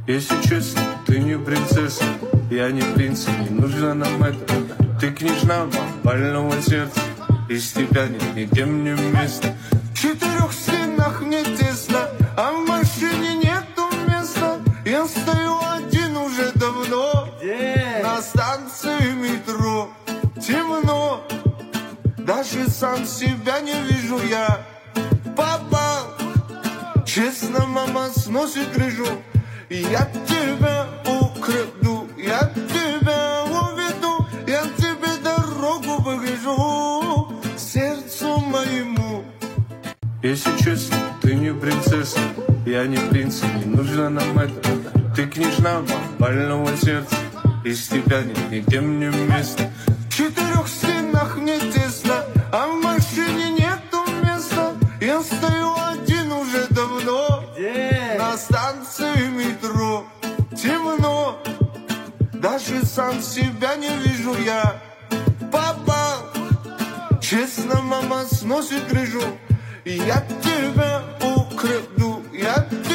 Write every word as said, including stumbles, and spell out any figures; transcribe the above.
Если честно, ты не принцесса, я не принц, не нужно нам это. Ты княжна больного сердца, из тебя нет нигде мне места. В четырех стенах мне тесно, а в машине нету места. Я стою один уже давно. Где? На станции метро. Темно, даже сам себя не вижу я. Попал, честно, мама сносит крышу. Я тебя украду, я тебя уведу, я тебе дорогу покажу, сердцу моему. Если честно, ты не принцесса, я не принц, не нужно нам это. Ты княжна больного сердца, из тебя нет нигде мне места. В четырех стенах мне тесно, а в машине нету места. Я стою один уже давно. Где? На станции метро. Темно, даже сам себя не вижу я. Попал, честно, мама сносит крышу. Я тебя украду, я тебя